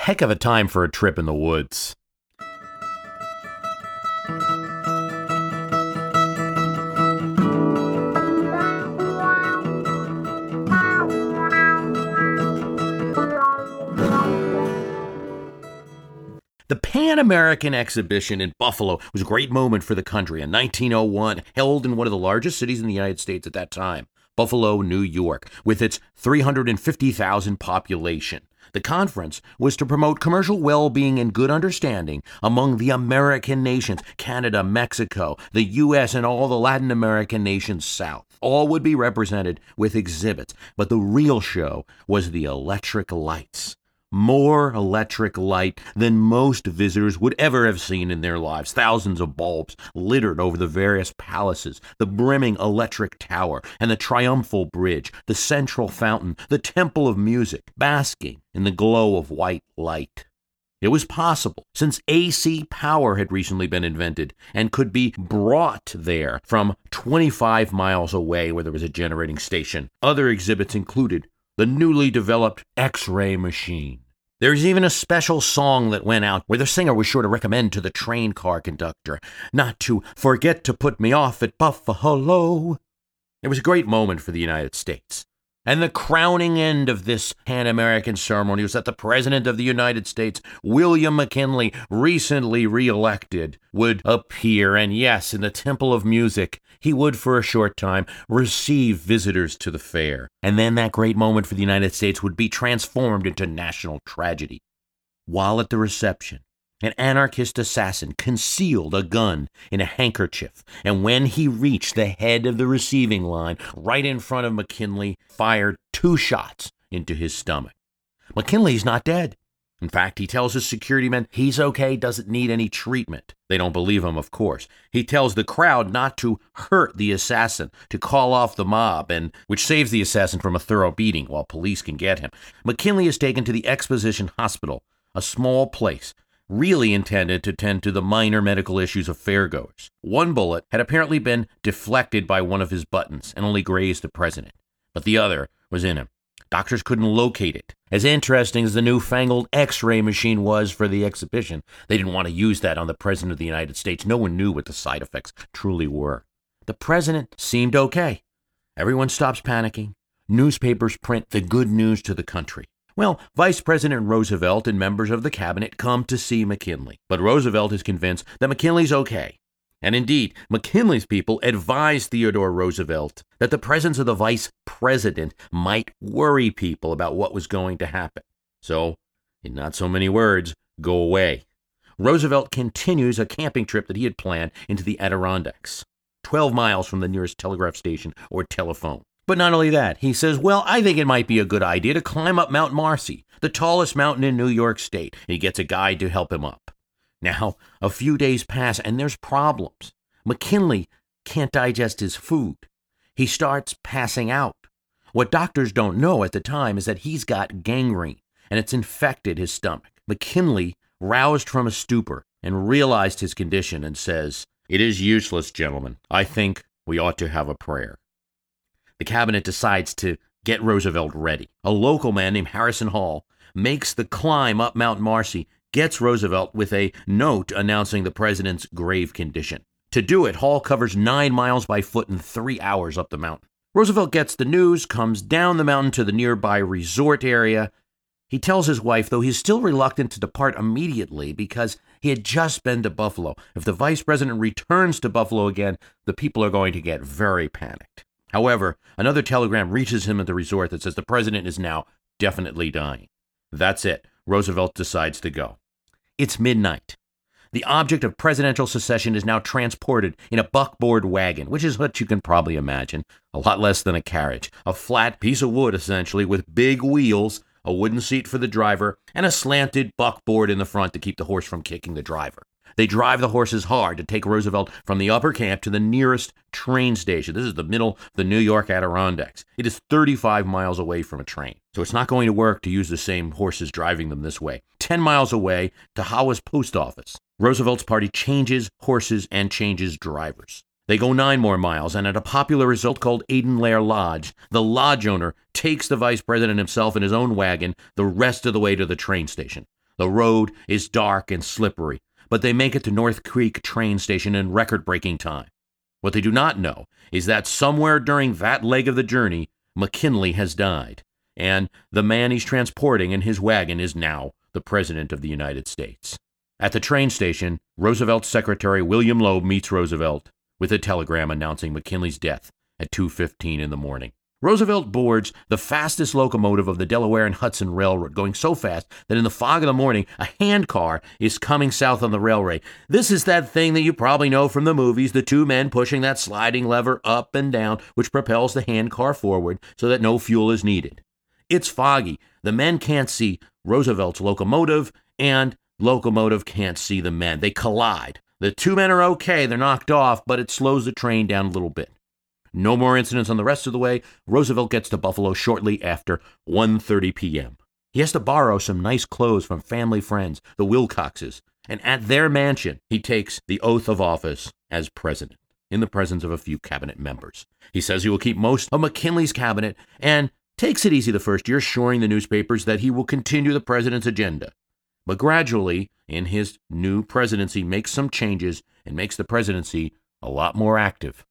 heck of a time for a trip in the woods. The Pan American Exhibition in Buffalo was a great moment for the country in 1901, held in one of the largest cities in the United States at that time, Buffalo, New York, with its 350,000 population. The conference was to promote commercial well-being and good understanding among the American nations, Canada, Mexico, the U.S., and all the Latin American nations south. All would be represented with exhibits, but the real show was the electric lights. More electric light than most visitors would ever have seen in their lives. Thousands of bulbs littered over the various palaces, the brimming electric tower, and the triumphal bridge, the central fountain, the temple of music, basking in the glow of white light. It was possible, since AC power had recently been invented and could be brought there from 25 miles away where there was a generating station. Other exhibits included the newly developed X-ray machine. There's even a special song that went out where the singer was sure to recommend to the train car conductor not to forget to put me off at Buffalo. It was a great moment for the United States. And the crowning end of this Pan-American ceremony was that the President of the United States, William McKinley, recently re-elected, would appear. And yes, in the Temple of Music, he would, for a short time, receive visitors to the fair. And then that great moment for the United States would be transformed into national tragedy. While at the reception, an anarchist assassin concealed a gun in a handkerchief, and when he reached the head of the receiving line, right in front of McKinley, fired 2 shots into his stomach. McKinley's not dead. In fact, he tells his security men he's okay, doesn't need any treatment. They don't believe him, of course. He tells the crowd not to hurt the assassin, to call off the mob, and which saves the assassin from a thorough beating while police can get him. McKinley is taken to the Exposition Hospital, a small place really intended to tend to the minor medical issues of fairgoers. One bullet had apparently been deflected by one of his buttons and only grazed the president, but the other was in him. Doctors couldn't locate it. As interesting as the newfangled X-ray machine was for the exhibition, they didn't want to use that on the President of the United States. No one knew what the side effects truly were. The president seemed okay. Everyone stops panicking. Newspapers print the good news to the country. Well, Vice President Roosevelt and members of the cabinet come to see McKinley, but Roosevelt is convinced that McKinley's okay. And indeed, McKinley's people advised Theodore Roosevelt that the presence of the vice president might worry people about what was going to happen. So, in not so many words, go away. Roosevelt continues a camping trip that he had planned into the Adirondacks, 12 miles from the nearest telegraph station or telephone. But not only that, he says, well, I think it might be a good idea to climb up Mount Marcy, the tallest mountain in New York State. And he gets a guide to help him up. Now, a few days pass and there's problems. McKinley can't digest his food. He starts passing out. What doctors don't know at the time is that he's got gangrene and it's infected his stomach. McKinley roused from a stupor and realized his condition and says, "It is useless, gentlemen. I think we ought to have a prayer." The cabinet decides to get Roosevelt ready. A local man named Harrison Hall makes the climb up Mount Marcy, gets Roosevelt with a note announcing the president's grave condition. To do it, Hall covers 9 miles by foot in 3 hours up the mountain. Roosevelt gets the news, comes down the mountain to the nearby resort area. He tells his wife, though he's still reluctant to depart immediately because he had just been to Buffalo. If the vice president returns to Buffalo again, the people are going to get very panicked. However, another telegram reaches him at the resort that says the president is now definitely dying. That's it. Roosevelt decides to go. It's midnight. The object of presidential secession is now transported in a buckboard wagon, which is what you can probably imagine, a lot less than a carriage. A flat piece of wood, essentially, with big wheels, a wooden seat for the driver, and a slanted buckboard in the front to keep the horse from kicking the driver. They drive the horses hard to take Roosevelt from the upper camp to the nearest train station. This is the middle of the New York Adirondacks. It is 35 miles away from a train. So it's not going to work to use the same horses driving them this way. 10 miles away to Hawa's post office. Roosevelt's party changes horses and changes drivers. They go 9 more miles, and at a popular resort called Aidenlair Lodge, the lodge owner takes the vice president himself in his own wagon the rest of the way to the train station. The road is dark and slippery, but they make it to North Creek train station in record-breaking time. What they do not know is that somewhere during that leg of the journey, McKinley has died, and the man he's transporting in his wagon is now the President of the United States. At the train station, Roosevelt's secretary William Loeb meets Roosevelt with a telegram announcing McKinley's death at 2:15 in the morning. Roosevelt boards the fastest locomotive of the Delaware and Hudson Railroad, going so fast that in the fog of the morning, a handcar is coming south on the railway. This is that thing that you probably know from the movies, the two men pushing that sliding lever up and down, which propels the handcar forward so that no fuel is needed. It's foggy. The men can't see Roosevelt's locomotive, and locomotive can't see the men. They collide. The two men are okay. They're knocked off, but it slows the train down a little bit. No more incidents on the rest of the way. Roosevelt gets to Buffalo shortly after 1:30 p.m. He has to borrow some nice clothes from family friends, the Wilcoxes, and at their mansion, he takes the oath of office as president in the presence of a few cabinet members. He says he will keep most of McKinley's cabinet and takes it easy the first year, assuring the newspapers that he will continue the president's agenda. But gradually, in his new presidency, makes some changes and makes the presidency a lot more active.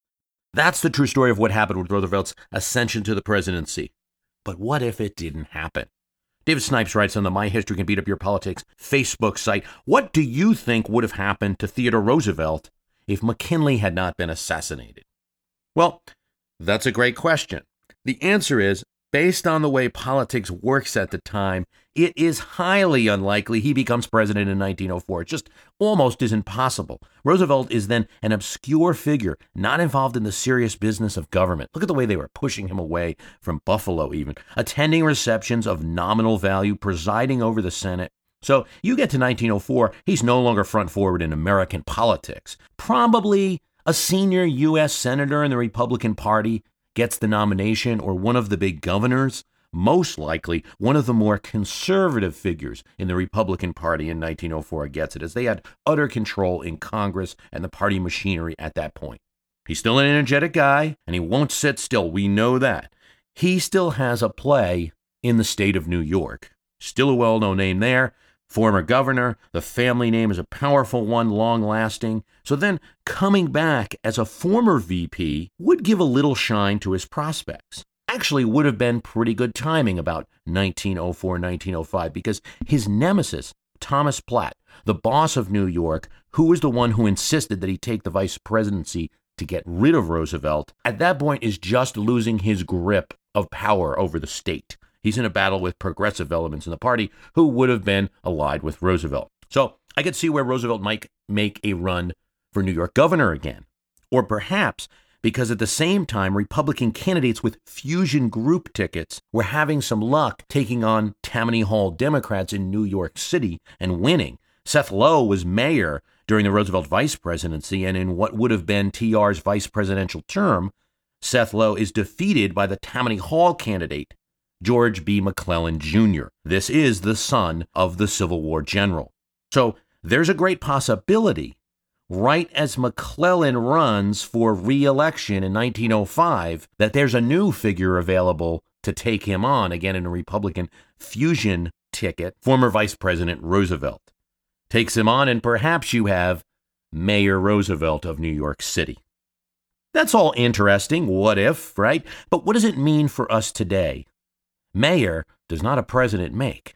That's the true story of what happened with Roosevelt's ascension to the presidency. But what if it didn't happen? David Snipes writes on the My History Can Beat Up Your Politics Facebook site, what do you think would have happened to Theodore Roosevelt if McKinley had not been assassinated? Well, that's a great question. The answer is, based on the way politics works at the time, it is highly unlikely he becomes president in 1904. It just almost isn't possible. Roosevelt is then an obscure figure, not involved in the serious business of government. Look at the way they were pushing him away from Buffalo even, attending receptions of nominal value, presiding over the Senate. So you get to 1904, he's no longer front forward in American politics. Probably a senior U.S. senator in the Republican Party gets the nomination, or one of the big governors, most likely one of the more conservative figures in the Republican Party in 1904 gets it, as they had utter control in Congress and the party machinery at that point. He's still an energetic guy, and he won't sit still. We know that. He still has a play in the state of New York. Still a well-known name there. Former governor, the family name is a powerful one, long-lasting. So then coming back as a former VP would give a little shine to his prospects. Actually would have been pretty good timing about 1904, 1905, because his nemesis, Thomas Platt, the boss of New York, who was the one who insisted that he take the vice presidency to get rid of Roosevelt, at that point is just losing his grip of power over the state. He's in a battle with progressive elements in the party who would have been allied with Roosevelt. So I could see where Roosevelt might make a run for New York governor again. Or perhaps because at the same time, Republican candidates with fusion group tickets were having some luck taking on Tammany Hall Democrats in New York City and winning. Seth Low was mayor during the Roosevelt vice presidency, and in what would have been TR's vice presidential term, Seth Low is defeated by the Tammany Hall candidate, George B. McClellan Jr. This is the son of the Civil War general. So there's a great possibility, right as McClellan runs for re-election in 1905, that there's a new figure available to take him on, again in a Republican fusion ticket. Former Vice President Roosevelt takes him on, and perhaps you have Mayor Roosevelt of New York City. That's all interesting, what if, right? But what does it mean for us today? Mayor does not a president make.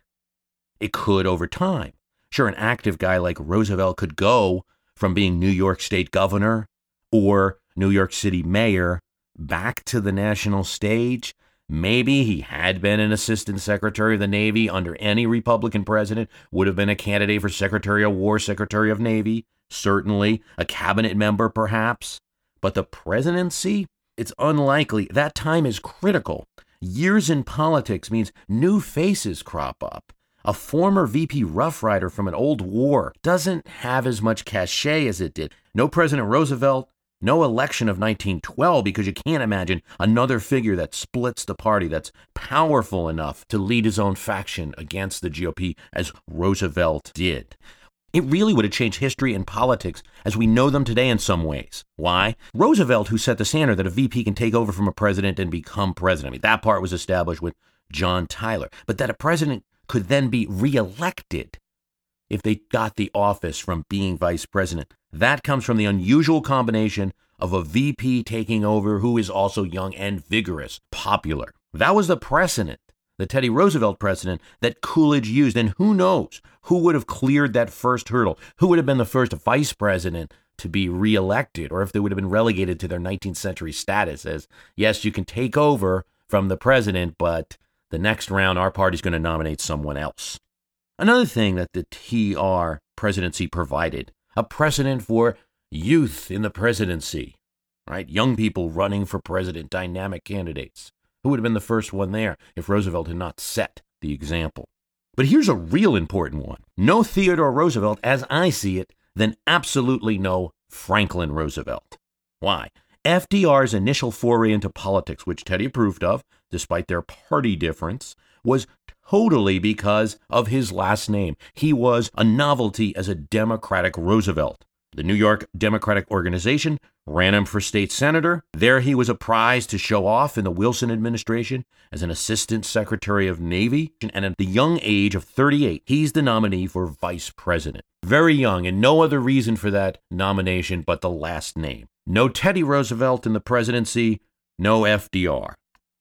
It could over time. Sure, an active guy like Roosevelt could go from being New York State governor or New York City mayor back to the national stage. Maybe he had been an assistant secretary of the Navy under any Republican president, would have been a candidate for Secretary of War, Secretary of Navy, certainly a cabinet member perhaps. But the presidency, it's unlikely. That time is critical. Years in politics means new faces crop up. A former VP Rough Rider from an old war doesn't have as much cachet as it did. No President Roosevelt, no election of 1912, because you can't imagine another figure that splits the party, that's powerful enough to lead his own faction against the GOP as Roosevelt did. It really would have changed history and politics as we know them today in some ways. Why? Roosevelt, who set the standard that a VP can take over from a president and become president. I mean, that part was established with John Tyler. But that a president could then be reelected if they got the office from being vice president. That comes from the unusual combination of a VP taking over who is also young and vigorous, popular. That was the precedent, the Teddy Roosevelt precedent that Coolidge used. And who knows who would have cleared that first hurdle? Who would have been the first vice president to be reelected, or if they would have been relegated to their 19th century status as, yes, you can take over from the president, but the next round our party's going to nominate someone else. Another thing that the TR presidency provided, a precedent for youth in the presidency, right? Young people running for president, dynamic candidates. Who would have been the first one there if Roosevelt had not set the example? But here's a real important one. No Theodore Roosevelt, as I see it, then absolutely no Franklin Roosevelt. Why? FDR's initial foray into politics, which Teddy approved of, despite their party difference, was totally because of his last name. He was a novelty as a Democratic Roosevelt. The New York Democratic Organization ran him for state senator. There he was a prize to show off in the Wilson administration as an assistant secretary of Navy. And at the young age of 38, he's the nominee for vice president. Very young, and no other reason for that nomination but the last name. No Teddy Roosevelt in the presidency, no FDR.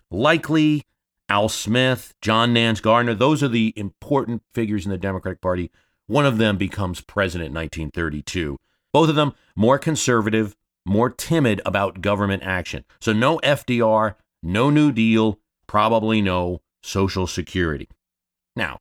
Likely Al Smith, John Nance Garner, those are the important figures in the Democratic Party. One of them becomes president in 1932. Both of them more conservative, more timid about government action. So no FDR, no New Deal, probably no Social Security. Now,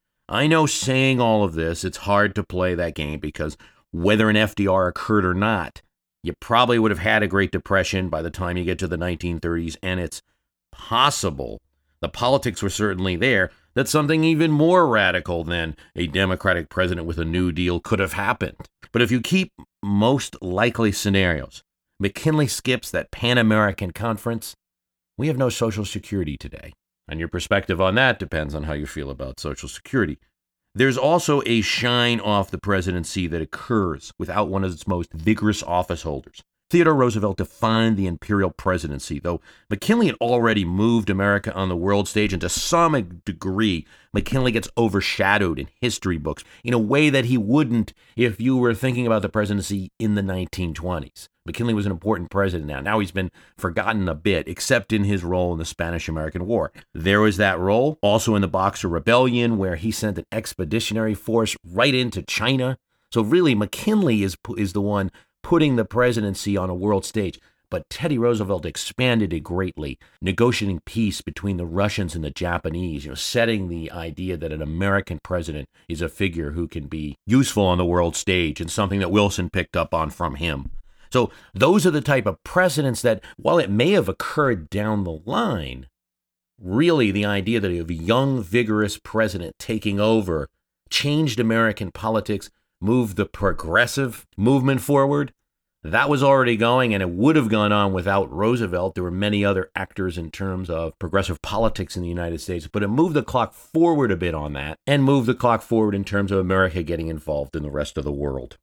I know saying all of this, it's hard to play that game because whether an FDR occurred or not, you probably would have had a Great Depression by the time you get to the 1930s, and it's possible, the politics were certainly there, that something even more radical than a Democratic president with a New Deal could have happened. But if you keep most likely scenarios, McKinley skips that Pan-American Conference, we have no Social Security today. And your perspective on that depends on how you feel about Social Security. There's also a shine off the presidency that occurs without one of its most vigorous office holders. Theodore Roosevelt defined the imperial presidency, though McKinley had already moved America on the world stage, and to some degree, McKinley gets overshadowed in history books in a way that he wouldn't if you were thinking about the presidency in the 1920s. McKinley was an important president now. Now he's been forgotten a bit, except in his role in the Spanish-American War. There was that role, also in the Boxer Rebellion, where he sent an expeditionary force right into China. So really, McKinley is the one putting the presidency on a world stage. But Teddy Roosevelt expanded it greatly, negotiating peace between the Russians and the Japanese, setting the idea that an American president is a figure who can be useful on the world stage, and something that Wilson picked up on from him. So those are the type of precedents that, while it may have occurred down the line, really the idea that a young, vigorous president taking over changed American politics, moved the progressive movement forward. That was already going, and it would have gone on without Roosevelt. There were many other actors in terms of progressive politics in the United States, but it moved the clock forward a bit on that, and moved the clock forward in terms of America getting involved in the rest of the world.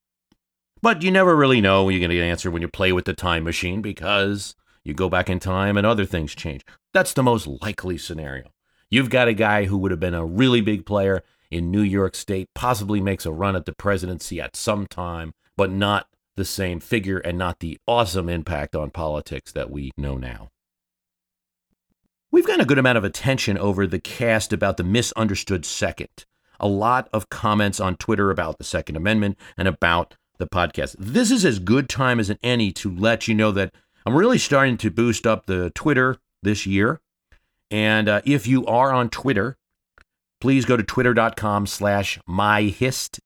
But you never really know when you're going to get an answer when you play with the time machine, because you go back in time and other things change. That's the most likely scenario. You've got a guy who would have been a really big player in New York State, possibly makes a run at the presidency at some time, but not the same figure and not the awesome impact on politics that we know now. We've gotten a good amount of attention over the cast about the misunderstood second. A lot of comments on Twitter about the Second Amendment and about the podcast. This is as good time as any to let you know that I'm really starting to boost up the Twitter this year. And if you are on Twitter, please go to twitter.com/myhist,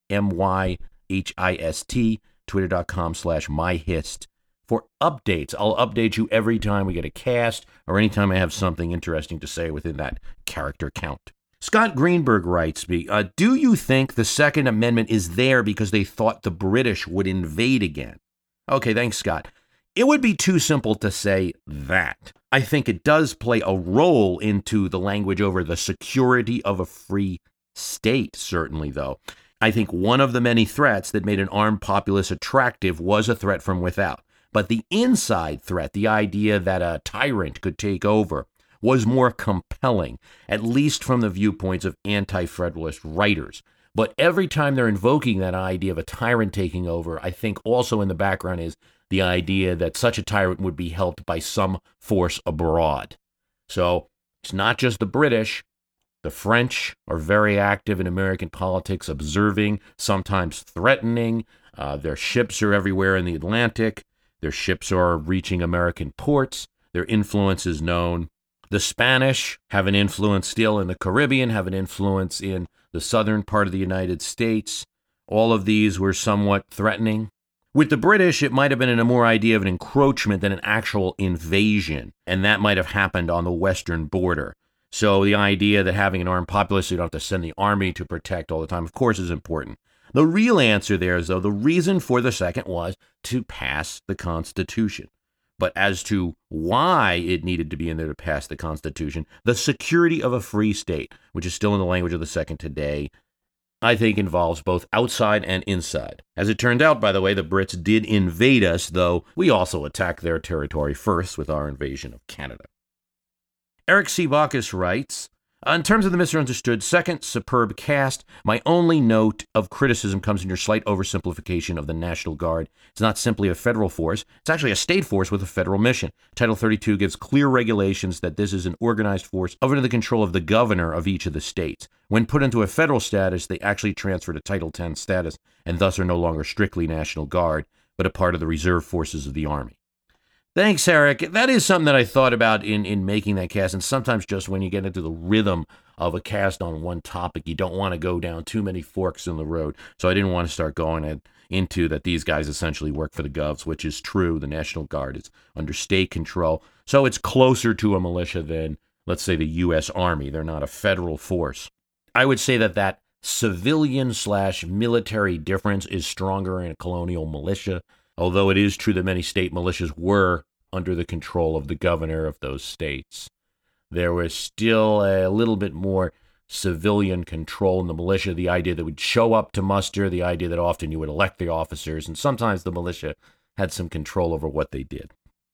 MYHIST, twitter.com/myhist for updates. I'll update you every time we get a cast or anytime I have something interesting to say within that character count. Scott Greenberg writes me, do you think the Second Amendment is there because they thought the British would invade again? Okay, thanks, Scott. It would be too simple to say that. I think it does play a role into the language over the security of a free state, certainly, though. I think one of the many threats that made an armed populace attractive was a threat from without. But the inside threat, the idea that a tyrant could take over, was more compelling, at least from the viewpoints of anti-federalist writers. But every time they're invoking that idea of a tyrant taking over, I think also in the background is the idea that such a tyrant would be helped by some force abroad. So it's not just the British. The French are very active in American politics, observing, sometimes threatening. Their ships are everywhere in the Atlantic. Their ships are reaching American ports. Their influence is known. The Spanish have an influence still in the Caribbean, have an influence in the southern part of the United States. All of these were somewhat threatening. With the British, it might have been a more idea of an encroachment than an actual invasion, and that might have happened on the western border. So the idea that having an armed populace, you don't have to send the army to protect all the time, of course, is important. The real answer there is, though, the reason for the second was to pass the Constitution. But as to why it needed to be in there to pass the Constitution, the security of a free state, which is still in the language of the second today, I think involves both outside and inside. As it turned out, by the way, the Brits did invade us, though we also attacked their territory first with our invasion of Canada. Eric C. Bacchus writes, in terms of the misunderstood second, superb cast, my only note of criticism comes in your slight oversimplification of the National Guard. It's not simply a federal force. It's actually a state force with a federal mission. Title 32 gives clear regulations that this is an organized force under the control of the governor of each of the states. When put into a federal status, they actually transfer to Title 10 status and thus are no longer strictly National Guard, but a part of the reserve forces of the Army. Thanks, Eric. That is something that I thought about in making that cast, and sometimes just when you get into the rhythm of a cast on one topic, you don't want to go down too many forks in the road. So I didn't want to start going into that these guys essentially work for the Govs, which is true. The National Guard is under state control, so it's closer to a militia than, let's say, the U.S. Army. They're not a federal force. I would say that civilian/military difference is stronger in a colonial militia, although it is true that many state militias were under the control of the governor of those states. There was still a little bit more civilian control in the militia, the idea that would show up to muster, the idea that often you would elect the officers, and sometimes the militia had some control over what they did.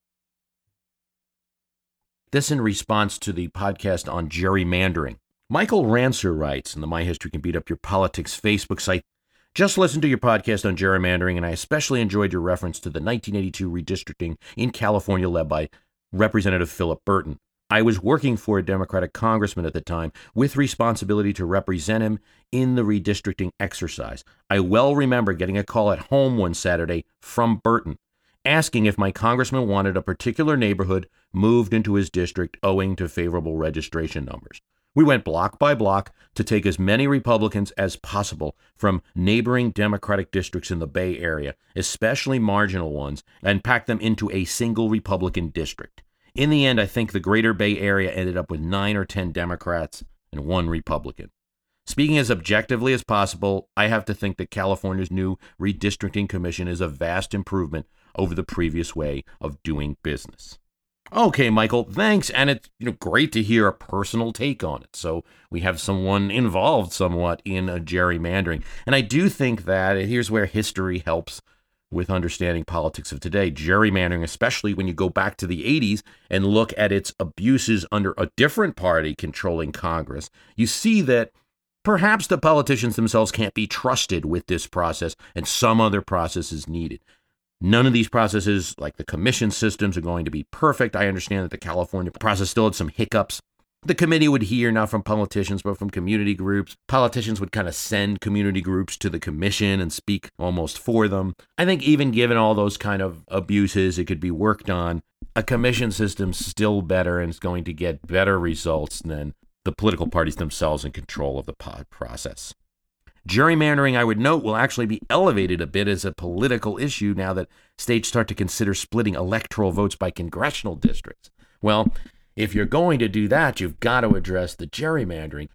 This in response to the podcast on gerrymandering. Michael Rancer writes in the My History Can Beat Up Your Politics Facebook site, just listened to your podcast on gerrymandering, and I especially enjoyed your reference to the 1982 redistricting in California led by Representative Philip Burton. I was working for a Democratic congressman at the time with responsibility to represent him in the redistricting exercise. I well remember getting a call at home one Saturday from Burton, asking if my congressman wanted a particular neighborhood moved into his district owing to favorable registration numbers. We went block by block to take as many Republicans as possible from neighboring Democratic districts in the Bay Area, especially marginal ones, and pack them into a single Republican district. In the end, I think the greater Bay Area ended up with 9 or 10 Democrats and 1 Republican. Speaking as objectively as possible, I have to think that California's new redistricting commission is a vast improvement over the previous way of doing business. Okay, Michael, thanks, and it's great to hear a personal take on it. So we have someone involved somewhat in gerrymandering, and I do think that here's where history helps with understanding politics of today. Gerrymandering, especially when you go back to the 80s and look at its abuses under a different party controlling Congress, you see that perhaps the politicians themselves can't be trusted with this process, and some other process is needed. None of these processes, like the commission systems, are going to be perfect. I understand that the California process still had some hiccups. The committee would hear not from politicians, but from community groups. Politicians would kind of send community groups to the commission and speak almost for them. I think even given all those kind of abuses, it could be worked on. A commission system's still better and is going to get better results than the political parties themselves in control of the process. Gerrymandering, I would note, will actually be elevated a bit as a political issue now that states start to consider splitting electoral votes by congressional districts. Well, if you're going to do that, you've got to address the gerrymandering.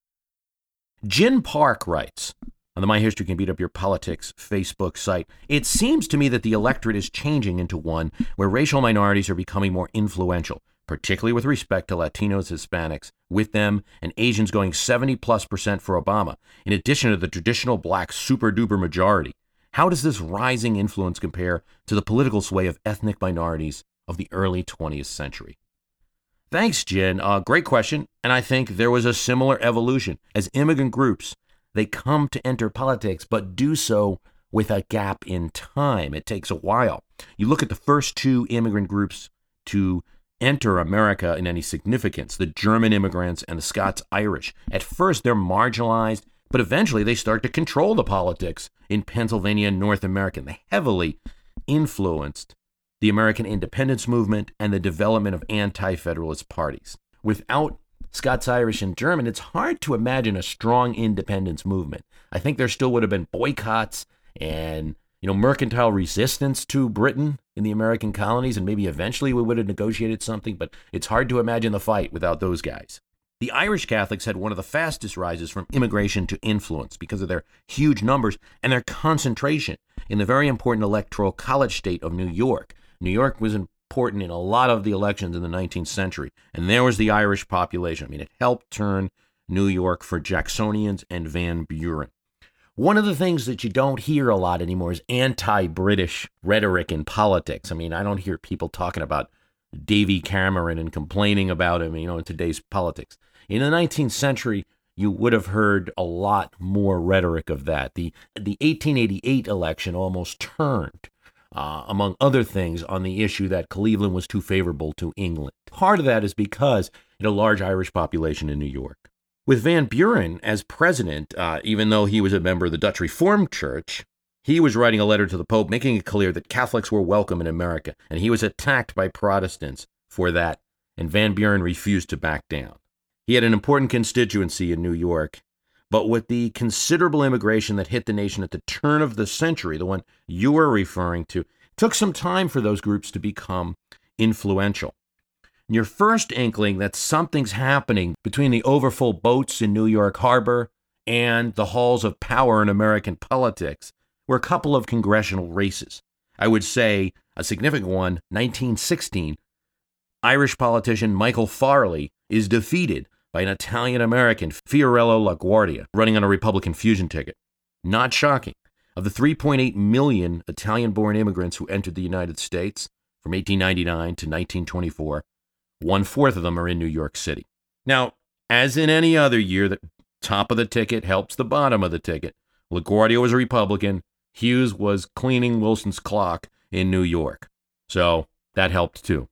Jin Park writes on the My History Can Beat Up Your Politics Facebook site, it seems to me that the electorate is changing into one where racial minorities are becoming more influential, particularly with respect to Latinos, Hispanics, with them, and Asians going 70+% for Obama, in addition to the traditional black super-duper majority. How does this rising influence compare to the political sway of ethnic minorities of the early 20th century? Thanks, Jen. Great question. And I think there was a similar evolution. As immigrant groups, they come to enter politics, but do so with a gap in time. It takes a while. You look at the first two immigrant groups to enter America in any significance, the German immigrants and the Scots-Irish. At first, they're marginalized, but eventually they start to control the politics in Pennsylvania and North America. They heavily influenced the American independence movement and the development of anti-federalist parties. Without Scots-Irish and German, it's hard to imagine a strong independence movement. I think there still would have been boycotts and mercantile resistance to Britain in the American colonies, and maybe eventually we would have negotiated something, but it's hard to imagine the fight without those guys. The Irish Catholics had one of the fastest rises from immigration to influence because of their huge numbers and their concentration in the very important electoral college state of New York. New York was important in a lot of the elections in the 19th century, and there was the Irish population. I mean, it helped turn New York for Jacksonians and Van Buren. One of the things that you don't hear a lot anymore is anti-British rhetoric in politics. I mean, I don't hear people talking about Davy Cameron and complaining about him, in today's politics. In the 19th century, you would have heard a lot more rhetoric of that. The 1888 election almost turned, among other things, on the issue that Cleveland was too favorable to England. Part of that is because it had a large Irish population in New York. With Van Buren as president, even though he was a member of the Dutch Reformed Church, he was writing a letter to the Pope making it clear that Catholics were welcome in America, and he was attacked by Protestants for that, and Van Buren refused to back down. He had an important constituency in New York, but with the considerable immigration that hit the nation at the turn of the century, the one you were referring to, it took some time for those groups to become influential. Your first inkling that something's happening between the overfull boats in New York Harbor and the halls of power in American politics were a couple of congressional races. I would say a significant one, 1916, Irish politician Michael Farley is defeated by an Italian-American, Fiorello LaGuardia, running on a Republican fusion ticket. Not shocking. Of the 3.8 million Italian-born immigrants who entered the United States from 1899 to 1924, 1/4 of them are in New York City. Now, as in any other year, the top of the ticket helps the bottom of the ticket. LaGuardia was a Republican. Hughes was cleaning Wilson's clock in New York. So that helped too.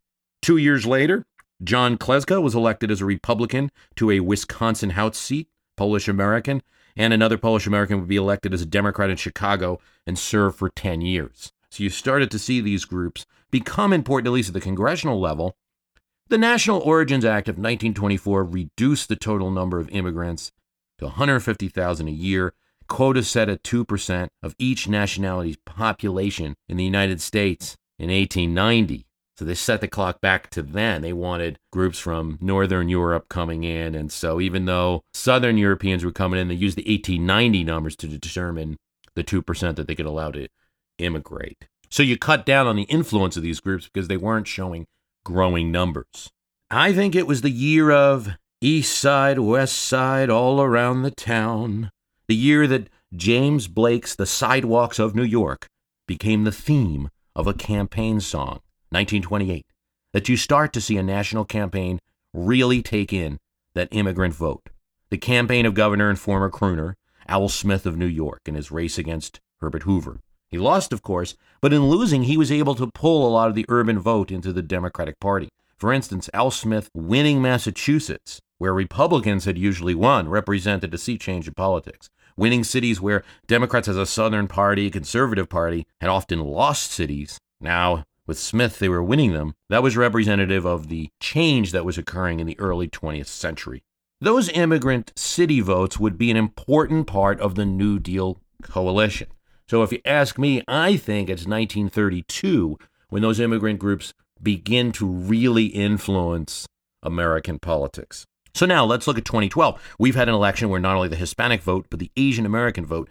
2 years later, John Kleska was elected as a Republican to a Wisconsin House seat, Polish-American, and another Polish-American would be elected as a Democrat in Chicago and serve for 10 years. So you started to see these groups become important, at least at the congressional level. The National Origins Act of 1924 reduced the total number of immigrants to 150,000 a year, quota set at 2% of each nationality's population in the United States in 1890. So they set the clock back to then. They wanted groups from Northern Europe coming in. And so even though Southern Europeans were coming in, they used the 1890 numbers to determine the 2% that they could allow to immigrate. So you cut down on the influence of these groups because they weren't showing growing numbers. I think it was the year of East Side, West Side, all around the town. The year that James Blake's The Sidewalks of New York became the theme of a campaign song, 1928, that you start to see a national campaign really take in that immigrant vote. The campaign of Governor and former crooner Al Smith of New York in his race against Herbert Hoover. He lost, of course, but in losing, he was able to pull a lot of the urban vote into the Democratic Party. For instance, Al Smith winning Massachusetts, where Republicans had usually won, represented a sea change in politics. Winning cities where Democrats as a Southern party, conservative party, had often lost cities. Now, with Smith, they were winning them. That was representative of the change that was occurring in the early 20th century. Those immigrant city votes would be an important part of the New Deal coalition. So if you ask me, I think it's 1932 when those immigrant groups begin to really influence American politics. So now let's look at 2012. We've had an election where not only the Hispanic vote, but the Asian American vote,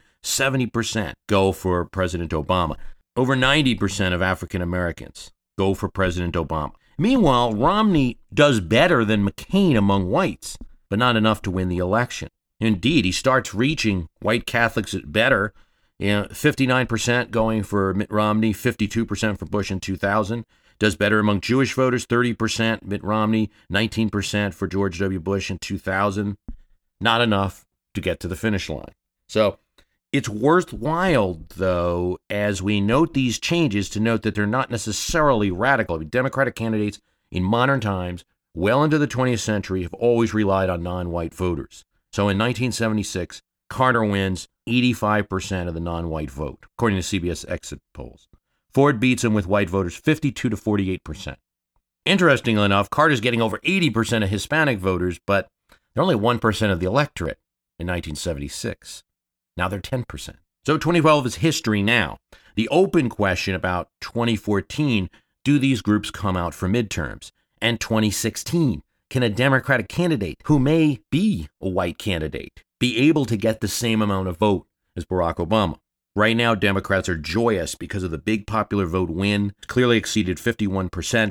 70% go for President Obama. Over 90% of African Americans go for President Obama. Meanwhile, Romney does better than McCain among whites, but not enough to win the election. Indeed, he starts reaching white Catholics better. 59% going for Mitt Romney, 52% for Bush in 2000. Does better among Jewish voters, 30%, Mitt Romney, 19% for George W. Bush in 2000. Not enough to get to the finish line. So it's worthwhile, though, as we note these changes, to note that they're not necessarily radical. Democratic candidates in modern times, well into the 20th century, have always relied on non-white voters. So in 1976, Carter wins 85% of the non-white vote, according to CBS exit polls. Ford beats him with white voters 52 to 48%. Interestingly enough, Carter's getting over 80% of Hispanic voters, but they're only 1% of the electorate in 1976. Now they're 10%. So 2012 is history now. The open question about 2014, do these groups come out for midterms? And 2016, can a Democratic candidate who may be a white candidate be able to get the same amount of vote as Barack Obama? Right now, Democrats are joyous because of the big popular vote win. It's clearly exceeded 51%,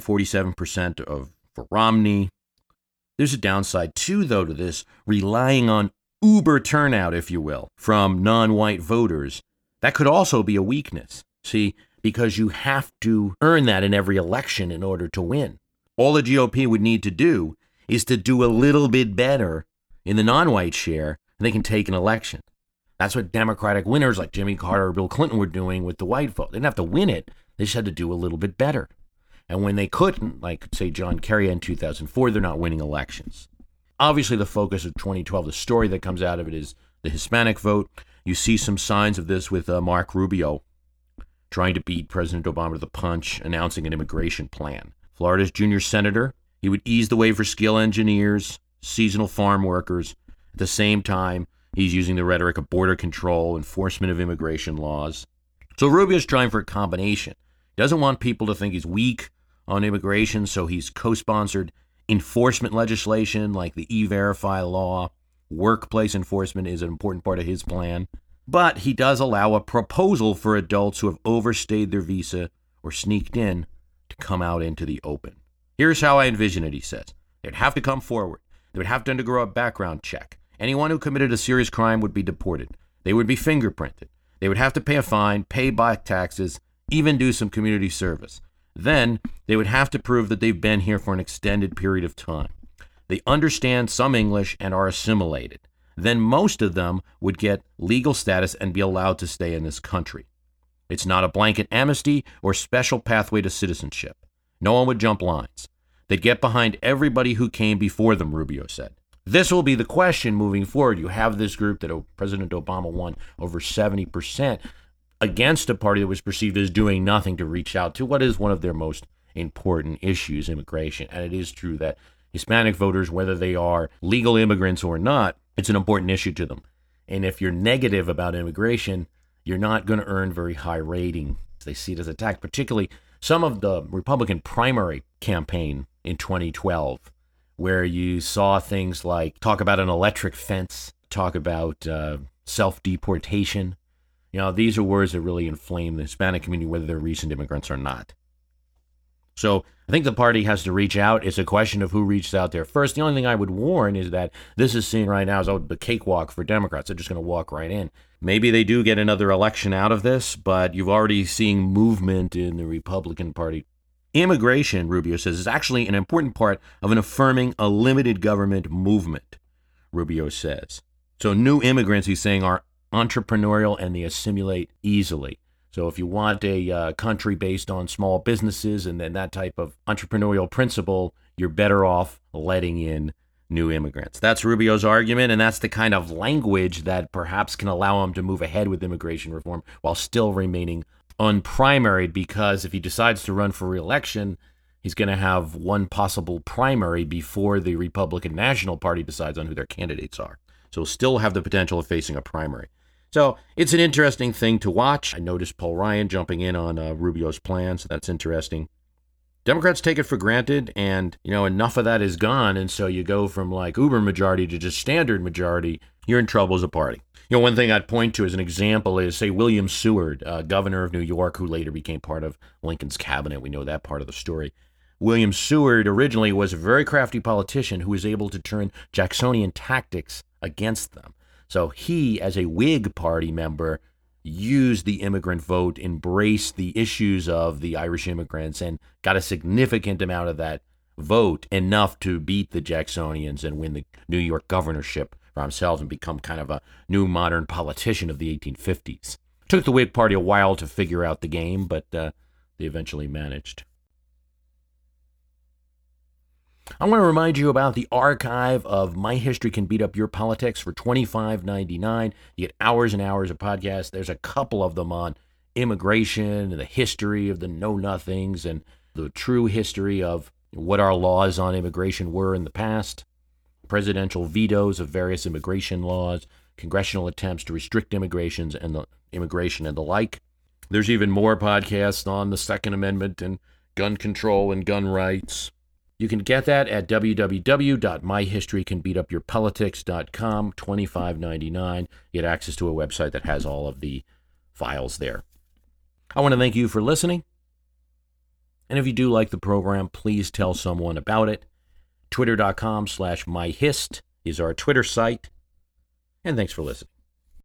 47% for Romney. There's a downside, too, though, to this, relying on uber turnout, if you will, from non-white voters. That could also be a weakness, see, because you have to earn that in every election in order to win. All the GOP would need to do is to do a little bit better in the non-white share, and they can take an election. That's what Democratic winners like Jimmy Carter or Bill Clinton were doing with the white vote. They didn't have to win it. They just had to do a little bit better. And when they couldn't, like, say, John Kerry in 2004, they're not winning elections. Obviously, the focus of 2012, the story that comes out of it is the Hispanic vote. You see some signs of this with Mark Rubio trying to beat President Obama to the punch, announcing an immigration plan. Florida's junior senator, he would ease the way for skilled engineers, seasonal farm workers. At the same time, he's using the rhetoric of border control, enforcement of immigration laws. So Rubio's trying for a combination. He doesn't want people to think he's weak on immigration, so he's co-sponsored enforcement legislation like the E-Verify law. Workplace enforcement is an important part of his plan. But he does allow a proposal for adults who have overstayed their visa or sneaked in to come out into the open. Here's how I envision it, he says. They'd have to come forward. They would have to undergo a background check. Anyone who committed a serious crime would be deported. They would be fingerprinted. They would have to pay a fine, pay back taxes, even do some community service. Then they would have to prove that they've been here for an extended period of time. They understand some English and are assimilated. Then most of them would get legal status and be allowed to stay in this country. It's not a blanket amnesty or special pathway to citizenship. No one would jump lines. They'd get behind everybody who came before them, Rubio said. This will be the question moving forward. You have this group that President Obama won over 70% against a party that was perceived as doing nothing to reach out to what is one of their most important issues, immigration. And it is true that Hispanic voters, whether they are legal immigrants or not, it's an important issue to them. And if you're negative about immigration, you're not going to earn very high rating. They see it as attack, particularly some of the Republican primary campaign in 2012, where you saw things like talk about an electric fence, talk about self-deportation. You know, these are words that really inflame the Hispanic community, whether they're recent immigrants or not. So I think the party has to reach out. It's a question of who reaches out there first. The only thing I would warn is that this is seen right now as the cakewalk for Democrats. They're just going to walk right in. Maybe they do get another election out of this, but you've already seen movement in the Republican Party. Immigration, Rubio says, is actually an important part of an affirming a limited government movement, Rubio says. So new immigrants, he's saying, are entrepreneurial and they assimilate easily. So if you want a country based on small businesses and then that type of entrepreneurial principle, you're better off letting in new immigrants. That's Rubio's argument, and that's the kind of language that perhaps can allow him to move ahead with immigration reform while still remaining unprimaried, because if he decides to run for re-election, he's going to have one possible primary before the Republican National Party decides on who their candidates are. So he'll still have the potential of facing a primary. So it's an interesting thing to watch. I noticed Paul Ryan jumping in on Rubio's plan, so that's interesting. Democrats take it for granted, and, enough of that is gone, and so you go from, uber majority to just standard majority. You're in trouble as a party. One thing I'd point to as an example is, say, William Seward, governor of New York, who later became part of Lincoln's cabinet. We know that part of the story. William Seward originally was a very crafty politician who was able to turn Jacksonian tactics against them. So he, as a Whig Party member, used the immigrant vote, embraced the issues of the Irish immigrants, and got a significant amount of that vote, enough to beat the Jacksonians and win the New York governorship for themselves and become kind of a new modern politician of the 1850s. Took the Whig Party a while to figure out the game, but they eventually managed. I want to remind you about the archive of My History Can Beat Up Your Politics for $25.99. You get hours and hours of podcasts. There's a couple of them on immigration and the history of the know-nothings and the true history of what our laws on immigration were in the past, presidential vetoes of various immigration laws, congressional attempts to restrict immigration and the like. There's even more podcasts on the Second Amendment and gun control and gun rights. You can get that at www.myhistorycanbeatupyourpolitics.com, $25.99. You get access to a website that has all of the files there. I want to thank you for listening. And if you do like the program, please tell someone about it. Twitter.com/myhist is our Twitter site. And thanks for listening.